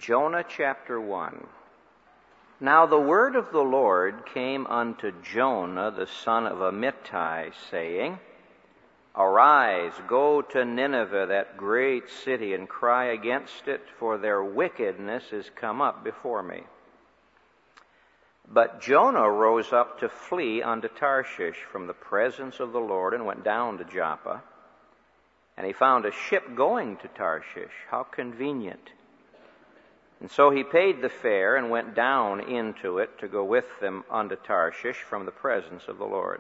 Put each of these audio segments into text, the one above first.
Jonah chapter 1. Now the word of the Lord came unto Jonah the son of Amittai, saying, Arise, go to Nineveh, that great city, and cry against it, for their wickedness is come up before me. But Jonah rose up to flee unto Tarshish from the presence of the Lord, and went down to Joppa. And he found a ship going to Tarshish. How convenient! And so he paid the fare and went down into it to go with them unto Tarshish from the presence of the Lord.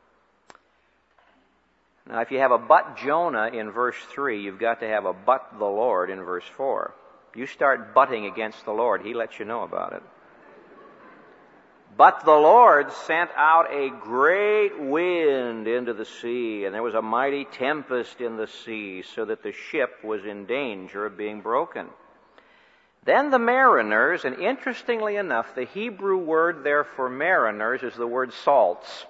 Now, if you have a but Jonah in verse 3, you've got to have a but the Lord in verse 4. You start butting against the Lord, he lets you know about it. But the Lord sent out a great wind into the sea, and there was a mighty tempest in the sea, so that the ship was in danger of being broken. Then the mariners, and interestingly enough, the Hebrew word there for mariners is the word salts.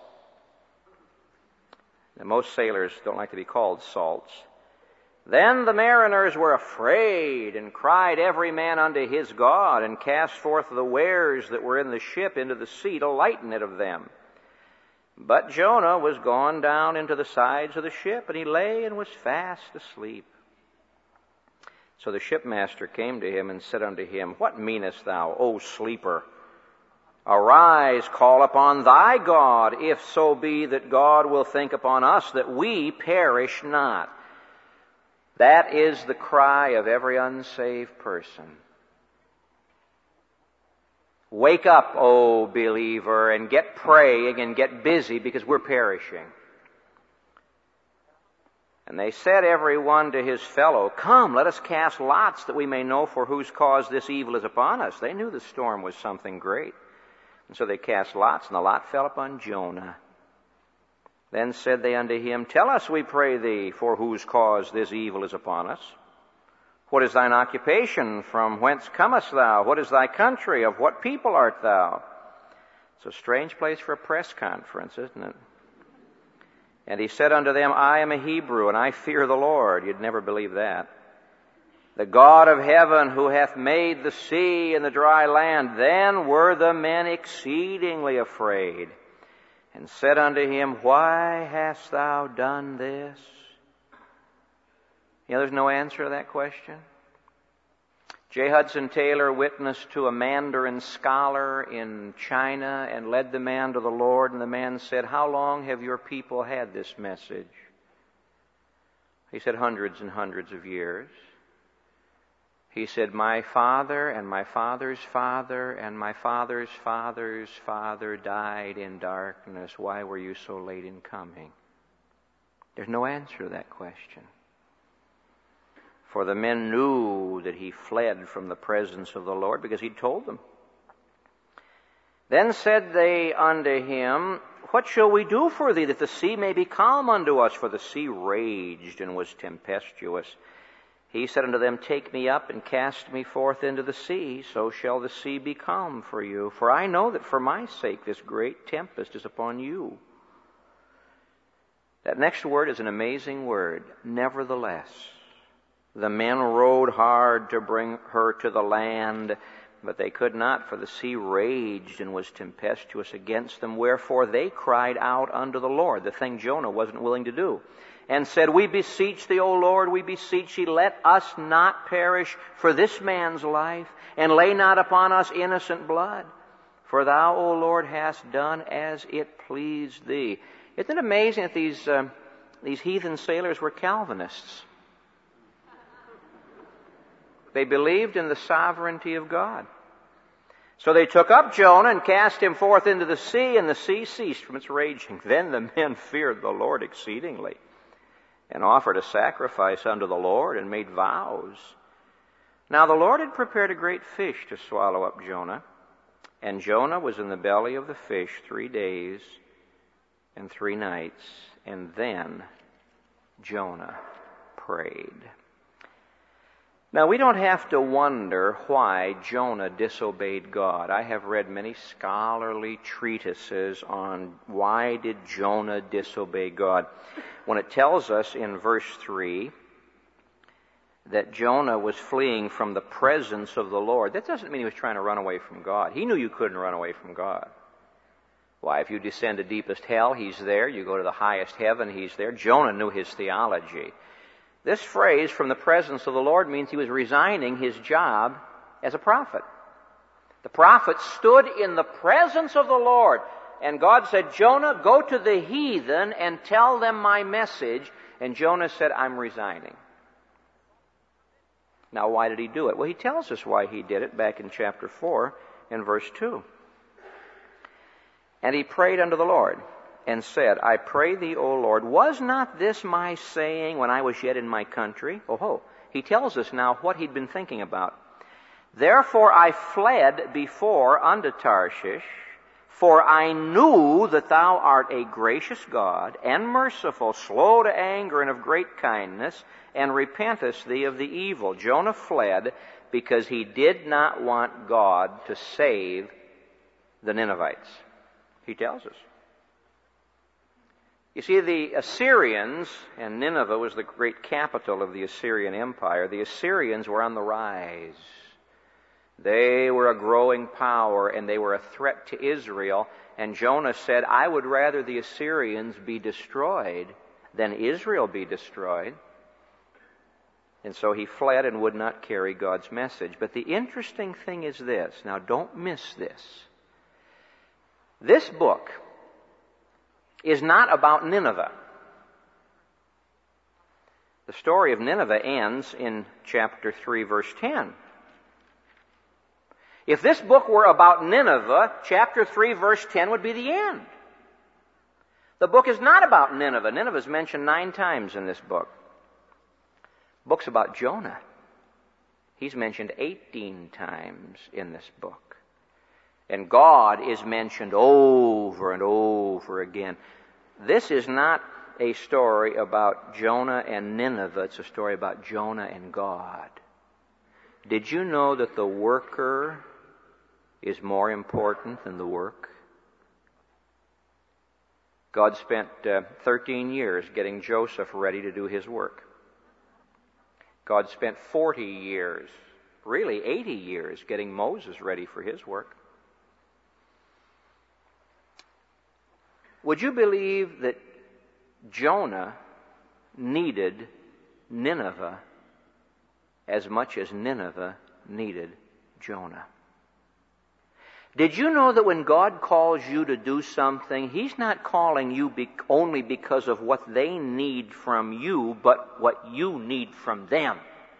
And most sailors don't like to be called salts. Then the mariners were afraid, and cried every man unto his God, and cast forth the wares that were in the ship into the sea to lighten it of them. But Jonah was gone down into the sides of the ship, and he lay and was fast asleep. So the shipmaster came to him and said unto him, What meanest thou, O sleeper? Arise, call upon thy God, if so be that God will think upon us, that we perish not. That is the cry of every unsaved person. Wake up, O believer, and get praying and get busy, because we're perishing. And they said every one to his fellow, Come, let us cast lots, that we may know for whose cause this evil is upon us. They knew the storm was something great. And so they cast lots, and the lot fell upon Jonah. Then said they unto him, Tell us, we pray thee, for whose cause this evil is upon us. What is thine occupation? From whence comest thou? What is thy country? Of what people art thou? It's a strange place for a press conference, isn't it? And he said unto them, I am a Hebrew, and I fear the Lord. You'd never believe that. The God of heaven, who hath made the sea and the dry land. Then were the men exceedingly afraid, and said unto him, Why hast thou done this? You know, there's no answer to that question. J. Hudson Taylor witnessed to a Mandarin scholar in China and led the man to the Lord, and the man said, How long have your people had this message? He said, Hundreds and hundreds of years. He said, My father and my father's father and my father's father's father died in darkness. Why were you so late in coming? There's no answer to that question. For the men knew that he fled from the presence of the Lord, because he'd told them. Then said they unto him, What shall we do for thee, that the sea may be calm unto us? For the sea raged and was tempestuous. He said unto them, Take me up and cast me forth into the sea, so shall the sea be calm for you. For I know that for my sake this great tempest is upon you. That next word is an amazing word, nevertheless. The men rowed hard to bring her to the land, but they could not, for the sea raged and was tempestuous against them. Wherefore they cried out unto the Lord, the thing Jonah wasn't willing to do, and said, We beseech thee, O Lord, we beseech thee, let us not perish for this man's life, and lay not upon us innocent blood. For thou, O Lord, hast done as it pleased thee. Isn't it amazing that these heathen sailors were Calvinists? They believed in the sovereignty of God. So they took up Jonah and cast him forth into the sea, and the sea ceased from its raging. Then the men feared the Lord exceedingly, and offered a sacrifice unto the Lord, and made vows. Now the Lord had prepared a great fish to swallow up Jonah, and Jonah was in the belly of the fish 3 days and 3 nights, and then Jonah prayed. Now, we don't have to wonder why Jonah disobeyed God. I have read many scholarly treatises on why did Jonah disobey God. When it tells us in verse 3 that Jonah was fleeing from the presence of the Lord, that doesn't mean he was trying to run away from God. He knew you couldn't run away from God. Why, if you descend to deepest hell, He's there. You go to the highest heaven, He's there. Jonah knew his theology. This phrase, from the presence of the Lord, means he was resigning his job as a prophet. The prophet stood in the presence of the Lord, and God said, Jonah, go to the heathen and tell them my message. And Jonah said, I'm resigning. Now, why did he do it? Well, he tells us why he did it back in chapter 4 and verse 2. And he prayed unto the Lord and said, I pray thee, O Lord, was not this my saying when I was yet in my country? Oh, he tells us now what he'd been thinking about. Therefore I fled before unto Tarshish, for I knew that thou art a gracious God, and merciful, slow to anger, and of great kindness, and repentest thee of the evil. Jonah fled because he did not want God to save the Ninevites. He tells us. You see, the Assyrians, and Nineveh was the great capital of the Assyrian Empire, the Assyrians were on the rise. They were a growing power, and they were a threat to Israel. And Jonah said, I would rather the Assyrians be destroyed than Israel be destroyed. And so he fled and would not carry God's message. But the interesting thing is this. Now, don't miss this. This book is not about Nineveh. The story of Nineveh ends in chapter 3, verse 10. If this book were about Nineveh, chapter 3, verse 10 would be the end. The book is not about Nineveh. Nineveh is mentioned 9 times in this book. The book's about Jonah. He's mentioned 18 times in this book. And God is mentioned over and over again. This is not a story about Jonah and Nineveh. It's a story about Jonah and God. Did you know that the worker is more important than the work? God spent 13 years getting Joseph ready to do his work. God spent 40 years, really 80 years, getting Moses ready for his work. Would you believe that Jonah needed Nineveh as much as Nineveh needed Jonah? Did you know that when God calls you to do something, He's not calling you only because of what they need from you, but what you need from them?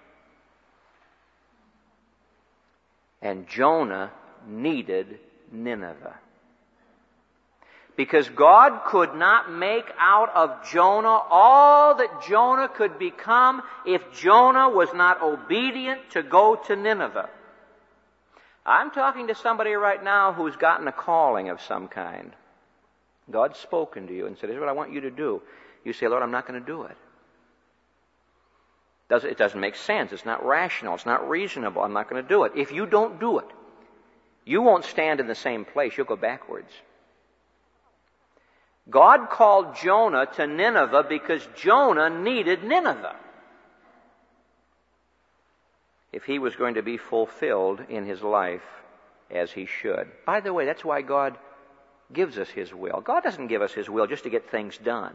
And Jonah needed Nineveh. Because God could not make out of Jonah all that Jonah could become if Jonah was not obedient to go to Nineveh. I'm talking to somebody right now who's gotten a calling of some kind. God's spoken to you and said, "Here's what I want you to do." You say, "Lord, I'm not going to do it. It doesn't make sense. It's not rational. It's not reasonable. I'm not going to do it." If you don't do it, you won't stand in the same place. You'll go backwards. God called Jonah to Nineveh because Jonah needed Nineveh if he was going to be fulfilled in his life as he should. By the way, that's why God gives us His will. God doesn't give us His will just to get things done.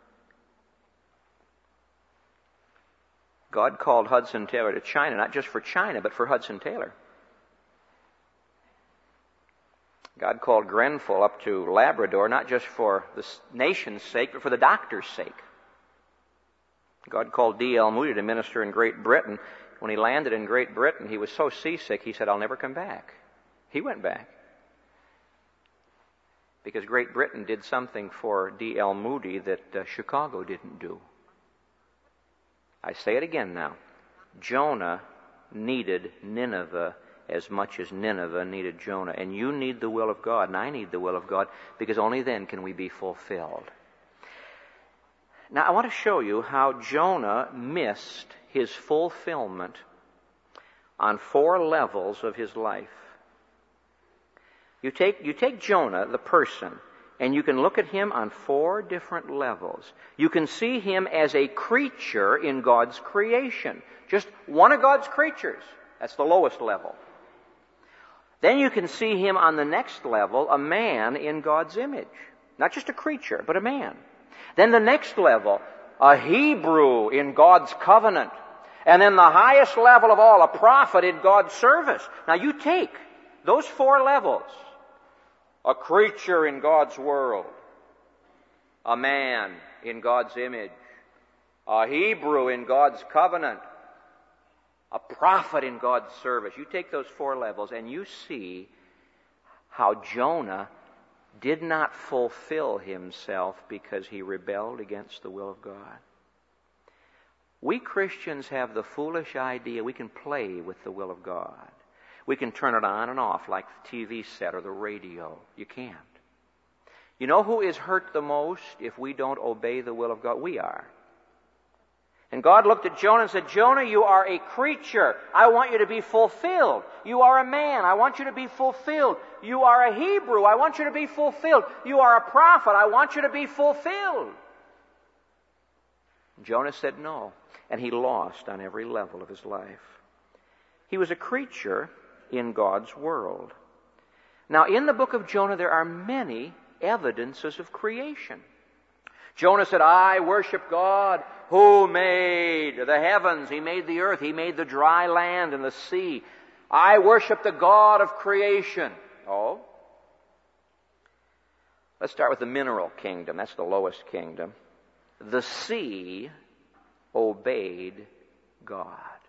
God called Hudson Taylor to China, not just for China, but for Hudson Taylor. God called Grenfell up to Labrador, not just for the nation's sake, but for the doctor's sake. God called D.L. Moody to minister in Great Britain. When he landed in Great Britain, he was so seasick, he said, "I'll never come back." He went back. Because Great Britain did something for D.L. Moody that Chicago didn't do. I say it again now. Jonah needed Nineveh as much as Nineveh needed Jonah. And you need the will of God, and I need the will of God, because only then can we be fulfilled. Now, I want to show you how Jonah missed his fulfillment on 4 levels of his life. You take Jonah, the person, And you can look at him on 4 different levels. You can see him as a creature in God's creation. Just one of God's creatures. That's the lowest level. Then you can see him on the next level, a man in God's image. Not just a creature, but a man. Then the next level, a Hebrew in God's covenant. And then the highest level of all, a prophet in God's service. Now you take those 4 levels. A creature in God's world. A man in God's image. A Hebrew in God's covenant. A prophet in God's service. You take those 4 levels and you see how Jonah did not fulfill himself because he rebelled against the will of God. We Christians have the foolish idea we can play with the will of God. We can turn it on and off like the TV set or the radio. You can't. You know who is hurt the most if we don't obey the will of God? We are. And God looked at Jonah and said, Jonah, you are a creature. I want you to be fulfilled. You are a man. I want you to be fulfilled. You are a Hebrew. I want you to be fulfilled. You are a prophet. I want you to be fulfilled. Jonah said no, and he lost on every level of his life. He was a creature in God's world. Now, in the book of Jonah, there are many evidences of creation. Jonah said, I worship God who made the heavens. He made the earth. He made the dry land and the sea. I worship the God of creation. Oh. Let's start with the mineral kingdom. That's the lowest kingdom. The sea obeyed God.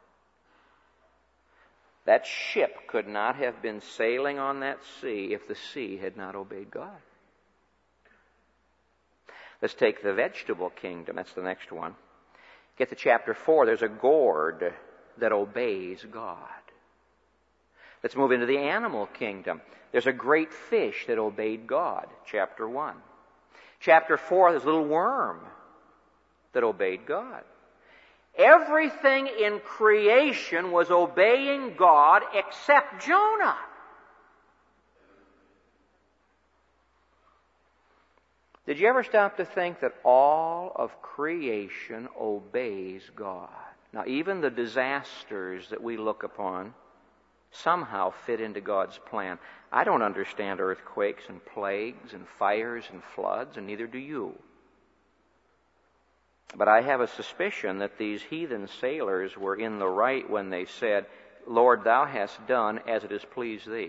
That ship could not have been sailing on that sea if the sea had not obeyed God. Let's take the vegetable kingdom. That's the next one. Get to chapter 4. There's a gourd that obeys God. Let's move into the animal kingdom. There's a great fish that obeyed God. Chapter 1. Chapter 4, there's a little worm that obeyed God. Everything in creation was obeying God except Jonah. Did you ever stop to think that all of creation obeys God? Now, even the disasters that we look upon somehow fit into God's plan. I don't understand earthquakes and plagues and fires and floods, and neither do you. But I have a suspicion that these heathen sailors were in the right when they said, Lord, thou hast done as it has pleased thee.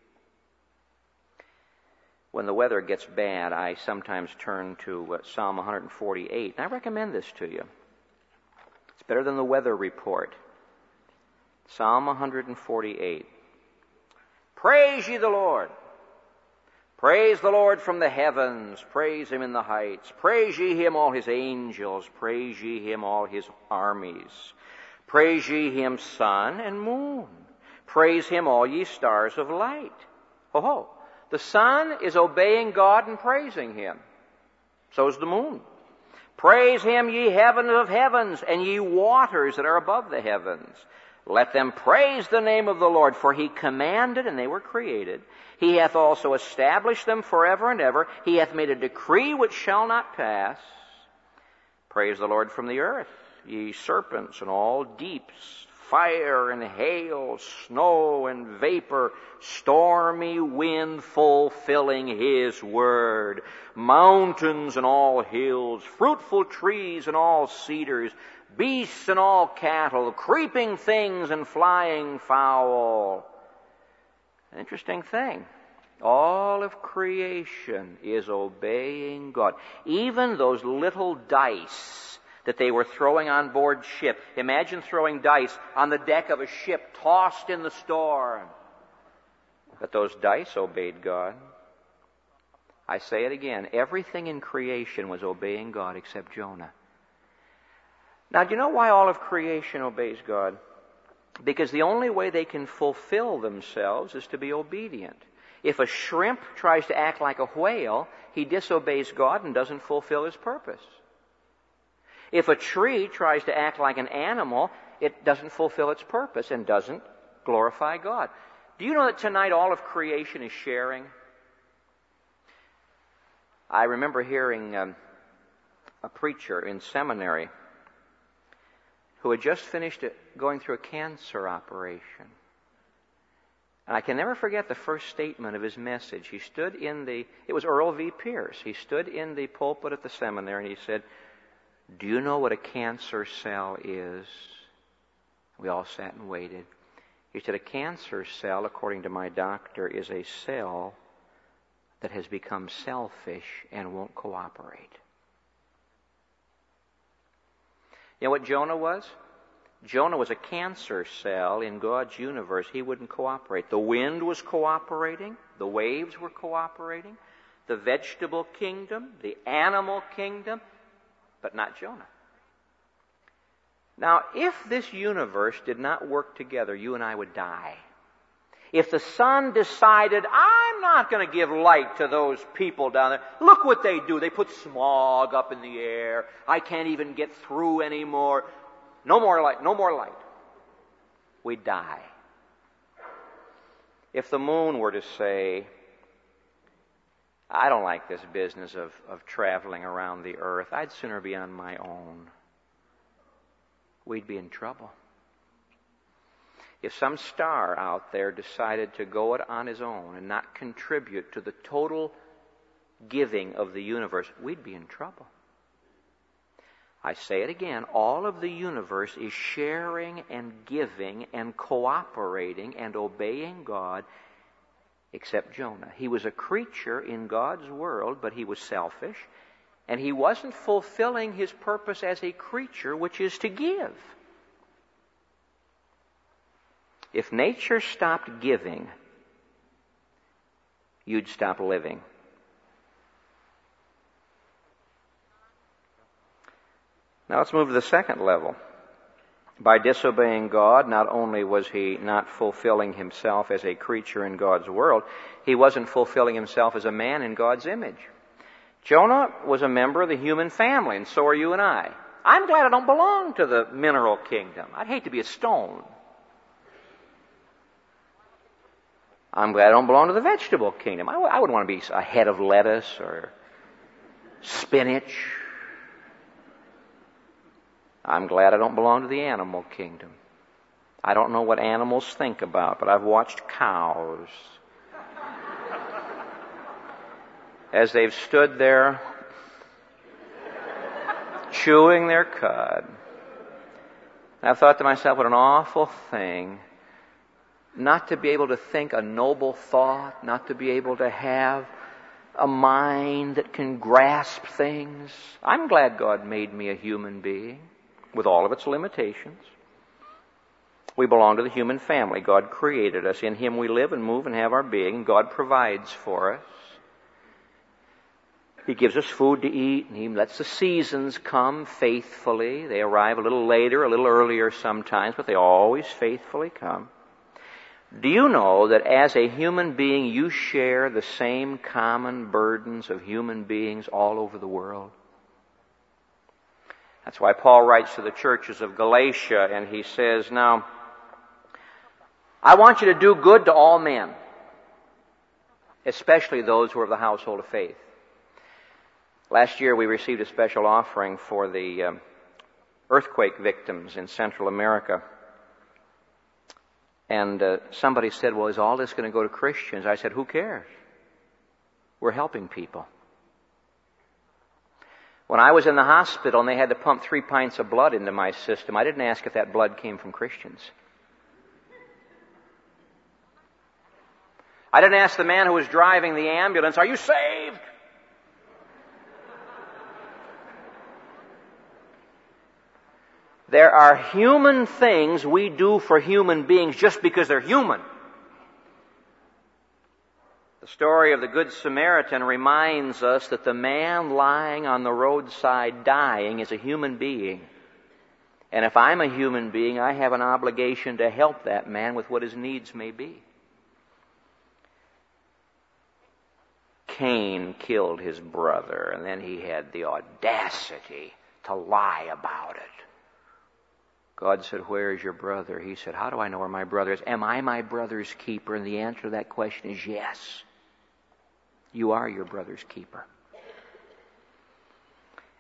When the weather gets bad, I sometimes turn to Psalm 148. And I recommend this to you. It's better than the weather report. Psalm 148. Praise ye the Lord. Praise the Lord from the heavens. Praise him in the heights. Praise ye him, all his angels. Praise ye him, all his armies. Praise ye him, sun and moon. Praise him, all ye stars of light. Ho-ho. The sun is obeying God and praising him. So is the moon. Praise him, ye heavens of heavens, and ye waters that are above the heavens. Let them praise the name of the Lord, for he commanded, and they were created. He hath also established them forever and ever. He hath made a decree which shall not pass. Praise the Lord from the earth, ye serpents and all deeps, fire and hail, snow and vapor, stormy wind fulfilling his word, mountains and all hills, fruitful trees and all cedars, beasts and all cattle, creeping things and flying fowl. An interesting thing. All of creation is obeying God. Even those little dice that they were throwing on board ship. Imagine throwing dice on the deck of a ship tossed in the storm. But those dice obeyed God. I say it again. Everything in creation was obeying God except Jonah. Now, do you know why all of creation obeys God? Because the only way they can fulfill themselves is to be obedient. If a shrimp tries to act like a whale, he disobeys God and doesn't fulfill his purpose. If a tree tries to act like an animal, it doesn't fulfill its purpose and doesn't glorify God. Do you know that tonight all of creation is sharing? I remember hearing a preacher in seminary who had just finished going through a cancer operation. And I can never forget the first statement of his message. He stood it was Earl V. Pierce. He stood in the pulpit at the seminary and he said, "Do you know what a cancer cell is?" We all sat and waited. He said, "A cancer cell, according to my doctor, is a cell that has become selfish and won't cooperate." You know what Jonah was? Jonah was a cancer cell in God's universe. He wouldn't cooperate. The wind was cooperating. The waves were cooperating. The vegetable kingdom, the animal kingdom, but not Jonah. Now, if this universe did not work together, you and I would die. If the sun decided, I'm not going to give light to those people down there. Look what they do. They put smog up in the air. I can't even get through anymore. No more light, no more light. We'd die. If the moon were to say, I don't like this business of traveling around the earth. I'd sooner be on my own. We'd be in trouble. If some star out there decided to go it on his own and not contribute to the total giving of the universe, we'd be in trouble. I say it again, all of the universe is sharing and giving and cooperating and obeying God except Jonah. He was a creature in God's world, but he was selfish, and he wasn't fulfilling his purpose as a creature, which is to give. If nature stopped giving, you'd stop living. Now let's move to the second level. By disobeying God, not only was he not fulfilling himself as a creature in God's world, he wasn't fulfilling himself as a man in God's image. Jonah was a member of the human family, and so are you and I. I'm glad I don't belong to the mineral kingdom. I'd hate to be a stone. I'm glad I don't belong to the vegetable kingdom. I wouldn't want to be a head of lettuce or spinach. I'm glad I don't belong to the animal kingdom. I don't know what animals think about, but I've watched cows as they've stood there chewing their cud. And I've thought to myself, what an awful thing not to be able to think a noble thought, not to be able to have a mind that can grasp things. I'm glad God made me a human being with all of its limitations. We belong to the human family. God created us. In Him we live and move and have our being. God provides for us. He gives us food to eat, and He lets the seasons come faithfully. They arrive a little later, a little earlier sometimes, but they always faithfully come. Do you know that as a human being you share the same common burdens of human beings all over the world? That's why Paul writes to the churches of Galatia, and he says, now, I want you to do good to all men, especially those who are of the household of faith. Last year we received a special offering for the earthquake victims in Central America. And somebody said, well, is all this going to go to Christians? I said, who cares? We're helping people. When I was in the hospital and they had to pump 3 pints of blood into my system, I didn't ask if that blood came from Christians. I didn't ask the man who was driving the ambulance, are you saved? There are human things we do for human beings just because they're human. The story of the Good Samaritan reminds us that the man lying on the roadside dying is a human being. And if I'm a human being, I have an obligation to help that man with what his needs may be. Cain killed his brother, and then he had the audacity to lie about it. God said, where is your brother? He said, how do I know where my brother is? Am I my brother's keeper? And the answer to that question is yes. You are your brother's keeper.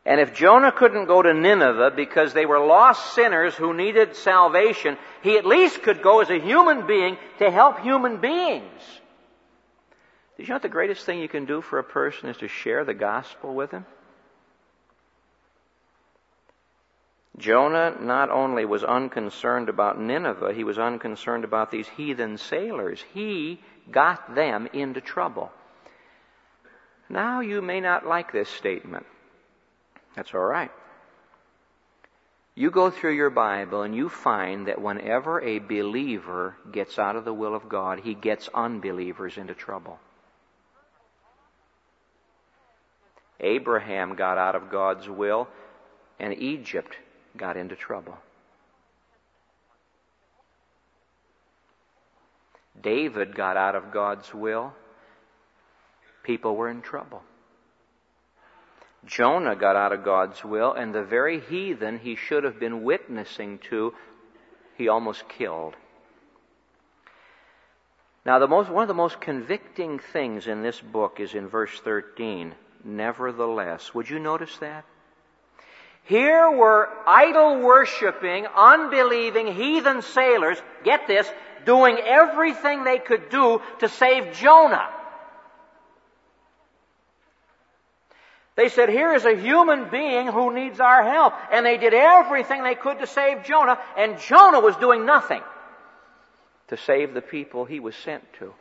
And if Jonah couldn't go to Nineveh because they were lost sinners who needed salvation, he at least could go as a human being to help human beings. Did you know what the greatest thing you can do for a person is to share the gospel with him? Jonah not only was unconcerned about Nineveh, he was unconcerned about these heathen sailors. He got them into trouble. Now you may not like this statement. That's all right. You go through your Bible and you find that whenever a believer gets out of the will of God, he gets unbelievers into trouble. Abraham got out of God's will, and Egypt got into trouble. David got out of God's will. People were in trouble. Jonah got out of God's will, and the very heathen he should have been witnessing to, he almost killed. Now, one of the most convicting things in this book is in verse 13, nevertheless. Would you notice that? Here were idol-worshipping, unbelieving, heathen sailors, get this, doing everything they could do to save Jonah. They said, here is a human being who needs our help. And they did everything they could to save Jonah, and Jonah was doing nothing to save the people he was sent to.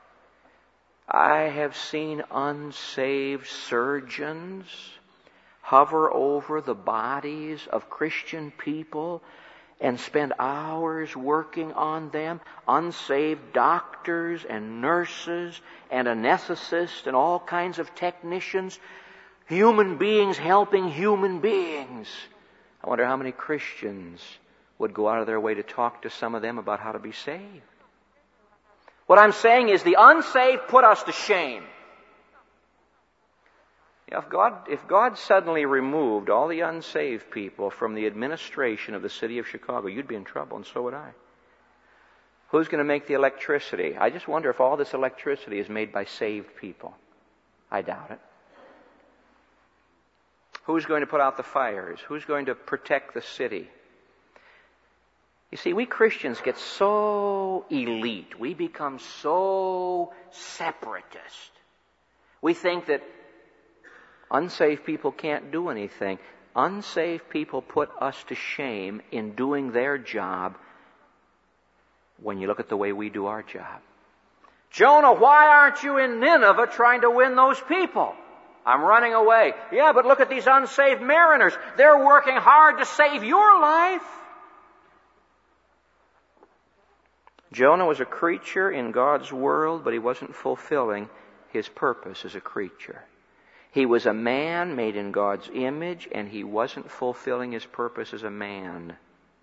I have seen unsaved surgeons hover over the bodies of Christian people and spend hours working on them. Unsaved doctors and nurses and anesthetists and all kinds of technicians. Human beings helping human beings. I wonder how many Christians would go out of their way to talk to some of them about how to be saved. What I'm saying is the unsaved put us to shame. If God suddenly removed all the unsaved people from the administration of the city of Chicago, you'd be in trouble, and so would I. Who's going to make the electricity? I just wonder if all this electricity is made by saved people. I doubt it. Who's going to put out the fires? Who's going to protect the city? You see, we Christians get so elite. We become so separatist. We think that unsaved people can't do anything. Unsaved people put us to shame in doing their job when you look at the way we do our job. Jonah, why aren't you in Nineveh trying to win those people? I'm running away. Yeah, but look at these unsaved mariners. They're working hard to save your life. Jonah was a creature in God's world, but he wasn't fulfilling his purpose as a creature. He was a man made in God's image, and he wasn't fulfilling his purpose as a man.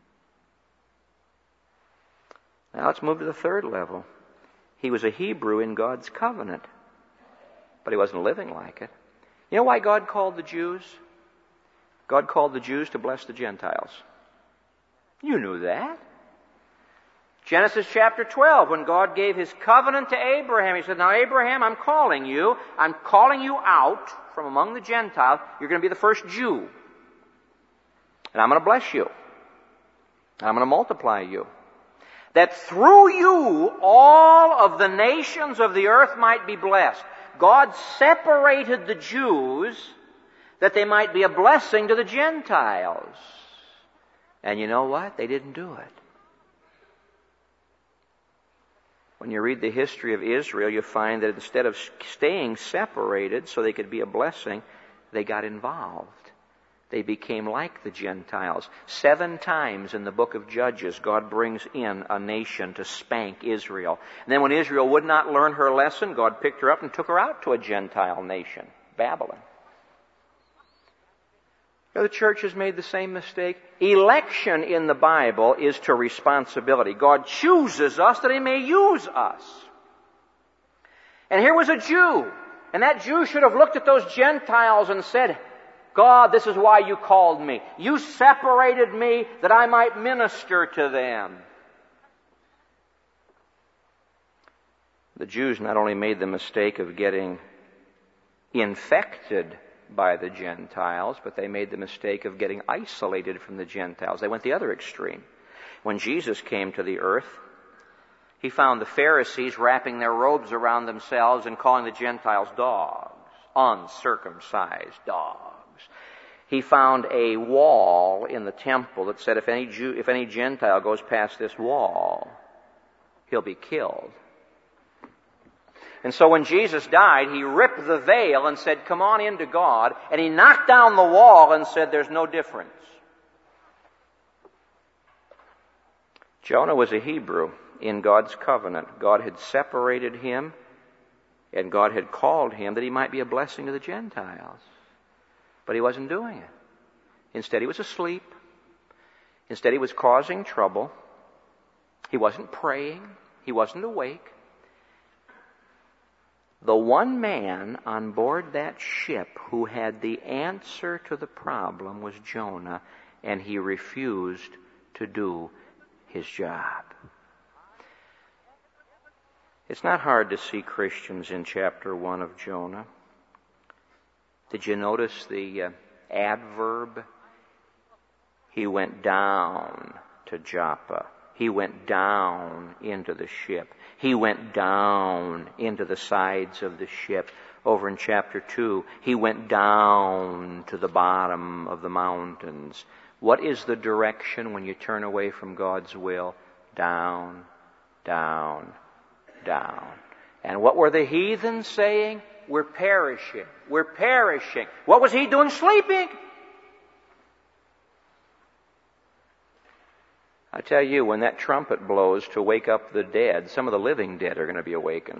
Now let's move to the third level. He was a Hebrew in God's covenant, but he wasn't living like it. You know why God called the Jews? God called the Jews to bless the Gentiles. You knew that. Genesis chapter 12, when God gave His covenant to Abraham, He said, now Abraham, I'm calling you out from among the Gentiles. You're going to be the first Jew. And I'm going to bless you. And I'm going to multiply you. That through you all of the nations of the earth might be blessed. God separated the Jews that they might be a blessing to the Gentiles. And you know what? They didn't do it. When you read the history of Israel, you find that instead of staying separated so they could be a blessing, they got involved. They became like the Gentiles. 7 times in the book of Judges, God brings in a nation to spank Israel. And then when Israel would not learn her lesson, God picked her up and took her out to a Gentile nation, Babylon. You know, the church has made the same mistake. Election in the Bible is to responsibility. God chooses us that He may use us. And here was a Jew. And that Jew should have looked at those Gentiles and said, God, this is why you called me. You separated me that I might minister to them. The Jews not only made the mistake of getting infected by the Gentiles, but they made the mistake of getting isolated from the Gentiles. They went the other extreme. When Jesus came to the earth, he found the Pharisees wrapping their robes around themselves and calling the Gentiles dogs, uncircumcised dogs. He found a wall in the temple that said if any Gentile goes past this wall, he'll be killed. And so when Jesus died, he ripped the veil and said, come on into God. And he knocked down the wall and said, there's no difference. Jonah was a Hebrew in God's covenant. God had separated him, and God had called him that he might be a blessing to the Gentiles. But he wasn't doing it. Instead, he was asleep. Instead, he was causing trouble. He wasn't praying. He wasn't awake. The one man on board that ship who had the answer to the problem was Jonah, and he refused to do his job. It's not hard to see Christians in chapter 1 of Jonah. Did you notice the adverb? He went down to Joppa. He went down into the ship. He went down into the sides of the ship. Over in chapter 2, he went down to the bottom of the mountains. What is the direction when you turn away from God's will? Down, down, down. And what were the heathens saying? We're perishing. We're perishing. What was he doing? Sleeping. I tell you, when that trumpet blows to wake up the dead, some of the living dead are going to be awakened.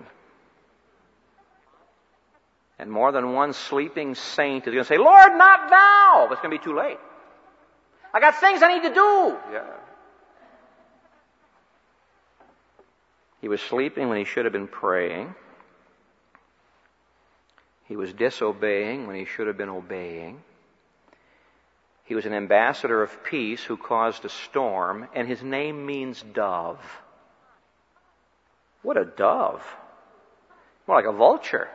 And more than one sleeping saint is going to say, Lord, not now! But it's going to be too late. I got things I need to do. Yeah. He was sleeping when he should have been praying. He was disobeying when he should have been obeying. He was an ambassador of peace who caused a storm, and his name means dove. What a dove. More like a vulture.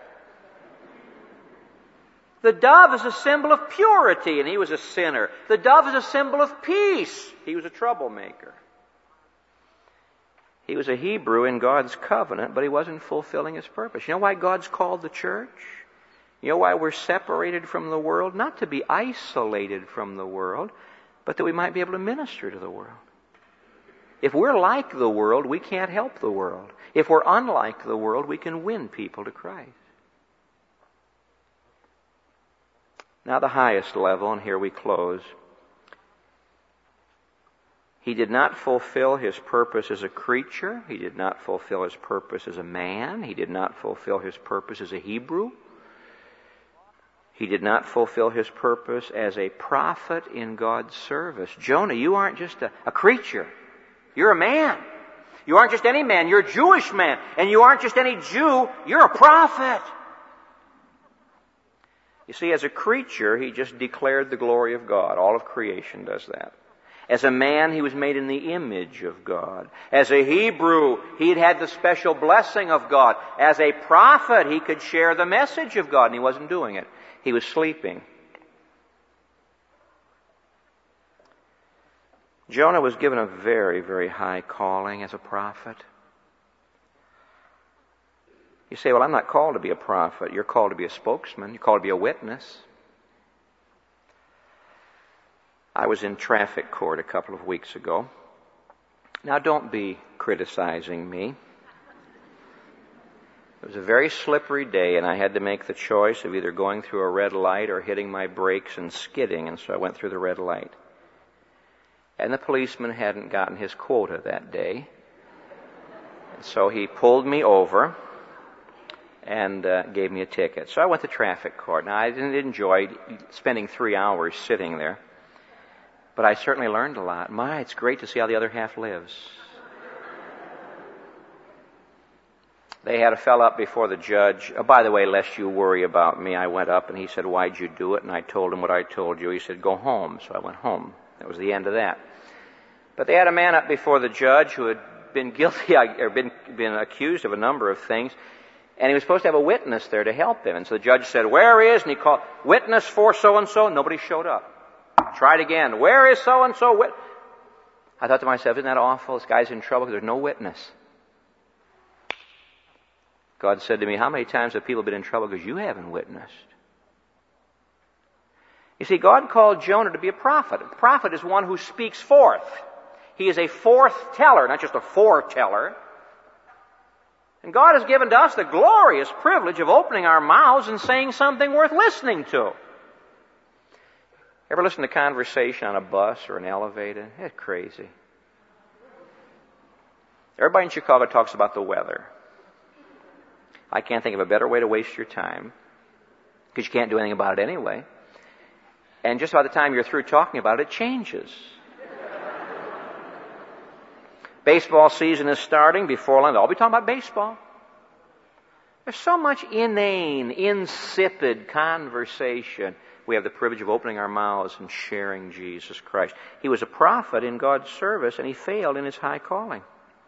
The dove is a symbol of purity, and he was a sinner. The dove is a symbol of peace. He was a troublemaker. He was a Hebrew in God's covenant, but he wasn't fulfilling his purpose. You know why God's called the church? You know why we're separated from the world? Not to be isolated from the world, but that we might be able to minister to the world. If we're like the world, we can't help the world. If we're unlike the world, we can win people to Christ. Now the highest level, and here we close. He did not fulfill his purpose as a creature. He did not fulfill his purpose as a man. He did not fulfill his purpose as a Hebrew. He did not fulfill his purpose as a prophet in God's service. Jonah, you aren't just a creature. You're a man. You aren't just any man. You're a Jewish man. And you aren't just any Jew. You're a prophet. You see, as a creature, he just declared the glory of God. All of creation does that. As a man, he was made in the image of God. As a Hebrew, he had the special blessing of God. As a prophet, he could share the message of God, and he wasn't doing it. He was sleeping. Jonah was given a very, very high calling as a prophet. You say, well, I'm not called to be a prophet. You're called to be a spokesman. You're called to be a witness. I was in traffic court a couple of weeks ago. Now, don't be criticizing me. It was a very slippery day, and I had to make the choice of either going through a red light or hitting my brakes and skidding, and so I went through the red light. And the policeman hadn't gotten his quota that day, and so he pulled me over and gave me a ticket. So I went to traffic court. Now, I didn't enjoy spending 3 hours sitting there, but I certainly learned a lot. It's great to see how the other half lives. They had a fellow up before the judge. Oh, by the way, lest you worry about me, I went up and he said, why'd you do it? And I told him what I told you. He said, go home. So I went home. That was the end of that. But they had a man up before the judge who had been guilty, or been accused of a number of things. And he was supposed to have a witness there to help him. And so the judge said, "Where is?" And he called, "Witness for so-and-so." Nobody showed up. Tried again. "Where is so-and-so?" I thought to myself, isn't that awful? This guy's in trouble because there's no witness. God said to me, how many times have people been in trouble because you haven't witnessed? You see, God called Jonah to be a prophet. A prophet is one who speaks forth. He is a forth teller, not just a foreteller. And God has given to us the glorious privilege of opening our mouths and saying something worth listening to. Ever listen to conversation on a bus or an elevator? It's crazy. Everybody in Chicago talks about the weather. I can't think of a better way to waste your time, because you can't do anything about it anyway. And just by the time you're through talking about it, it changes. Baseball season is starting. Before long, they'll all be talking about baseball. There's so much inane, insipid conversation. We have the privilege of opening our mouths and sharing Jesus Christ. He was a prophet in God's service, and he failed in his high calling.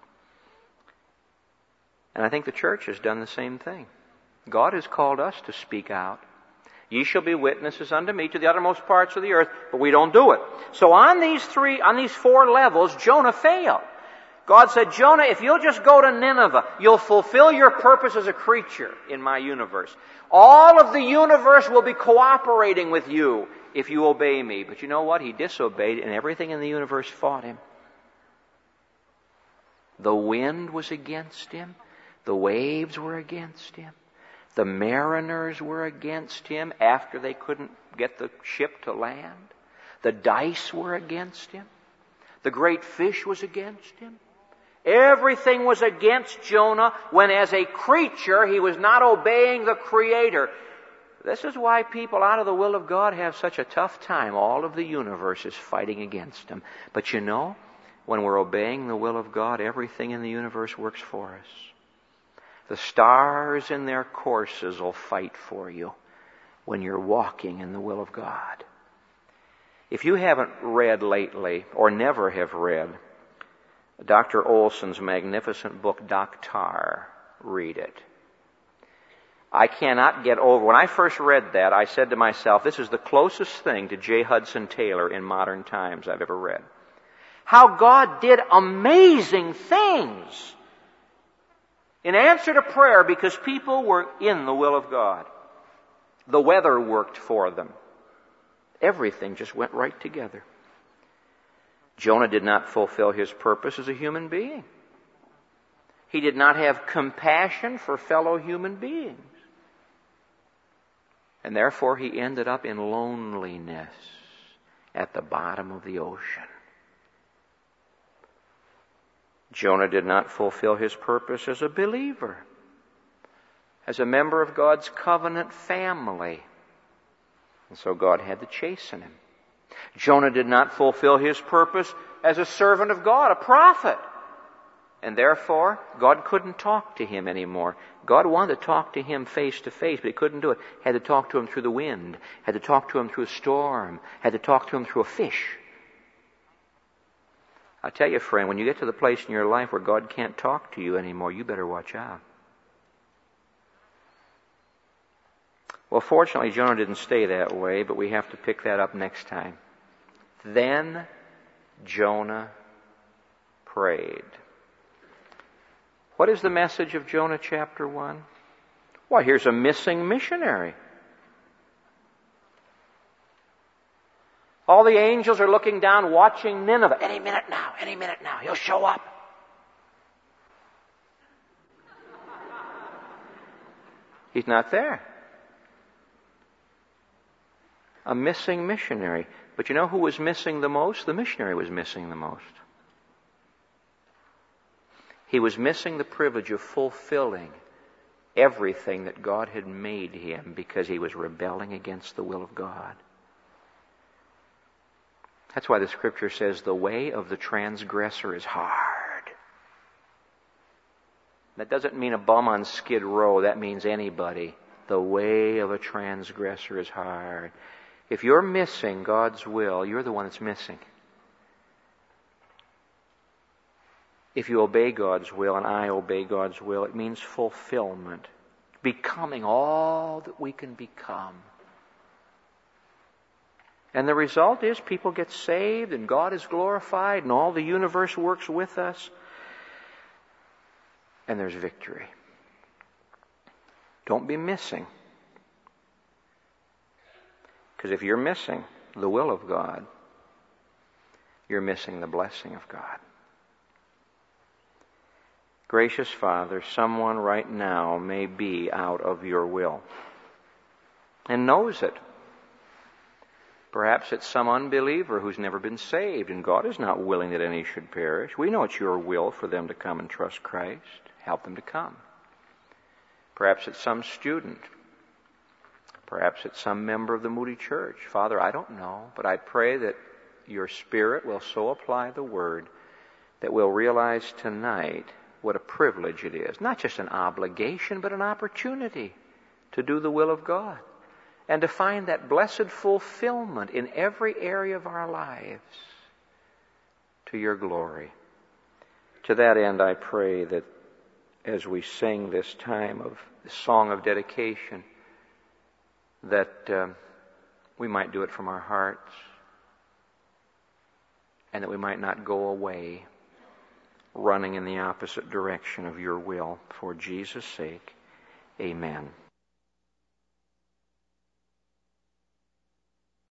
And I think the church has done the same thing. God has called us to speak out. Ye shall be witnesses unto me to the uttermost parts of the earth, but we don't do it. So on these 4 levels, Jonah failed. God said, Jonah, if you'll just go to Nineveh, you'll fulfill your purpose as a creature in my universe. All of the universe will be cooperating with you if you obey me. But you know what? He disobeyed, and everything in the universe fought him. The wind was against him. The waves were against him. The mariners were against him after they couldn't get the ship to land. The dice were against him. The great fish was against him. Everything was against Jonah when as a creature he was not obeying the Creator. This is why people out of the will of God have such a tough time. All of the universe is fighting against them. But you know, when we're obeying the will of God, everything in the universe works for us. The stars in their courses will fight for you when you're walking in the will of God. If you haven't read lately, or never have read, Dr. Olson's magnificent book, Doctar, read it. I cannot get over, when I first read that, I said to myself, this is the closest thing to J. Hudson Taylor in modern times I've ever read. How God did amazing things in answer to prayer because people were in the will of God. The weather worked for them. Everything just went right together. Jonah did not fulfill his purpose as a human being. He did not have compassion for fellow human beings. And therefore he ended up in loneliness at the bottom of the ocean. Jonah did not fulfill his purpose as a believer, as a member of God's covenant family. And so God had to chasten him. Jonah did not fulfill his purpose as a servant of God, a prophet. And therefore, God couldn't talk to him anymore. God wanted to talk to him face to face, but he couldn't do it. Had to talk to him through the wind, had to talk to him through a storm, had to talk to him through a fish. I tell you, friend, when you get to the place in your life where God can't talk to you anymore, you better watch out. Well, fortunately, Jonah didn't stay that way, but we have to pick that up next time. Then Jonah prayed. What is the message of Jonah chapter 1? Why, here's a missing missionary. All the angels are looking down, watching Nineveh. Any minute now, he'll show up. He's not there. A missing missionary. But you know who was missing the most? The missionary was missing the most. He was missing the privilege of fulfilling everything that God had made him because he was rebelling against the will of God. That's why the Scripture says the way of the transgressor is hard. That doesn't mean a bum on Skid Row. That means anybody. The way of a transgressor is hard. If you're missing God's will, you're the one that's missing. If you obey God's will, and I obey God's will, it means fulfillment. becoming all that we can become. And the result is people get saved and God is glorified and all the universe works with us. And there's victory. Don't be missing. Because if you're missing the will of God, you're missing the blessing of God. Gracious Father, someone right now may be out of your will and knows it. Perhaps it's some unbeliever who's never been saved, and God is not willing that any should perish. We know it's your will for them to come and trust Christ. Help them to come. Perhaps it's some student. Perhaps it's some member of the Moody Church. Father, I don't know, but I pray that your Spirit will so apply the Word that we'll realize tonight what a privilege it is. Not just an obligation, but an opportunity to do the will of God. And to find that blessed fulfillment in every area of our lives to your glory. To that end, I pray that as we sing this time of the song of dedication, that we might do it from our hearts, and that we might not go away running in the opposite direction of your will. For Jesus' sake, amen.